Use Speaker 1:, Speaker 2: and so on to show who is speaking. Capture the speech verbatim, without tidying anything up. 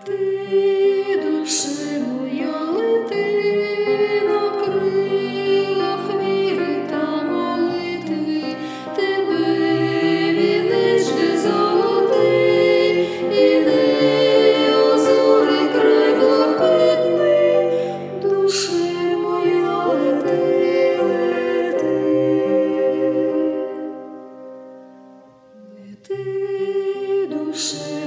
Speaker 1: Ти, душі моя, лети на крилах віри та молитви, тебе віничний золотий, іди озори край блакитний, душі моя, лети, лети, лети, душі.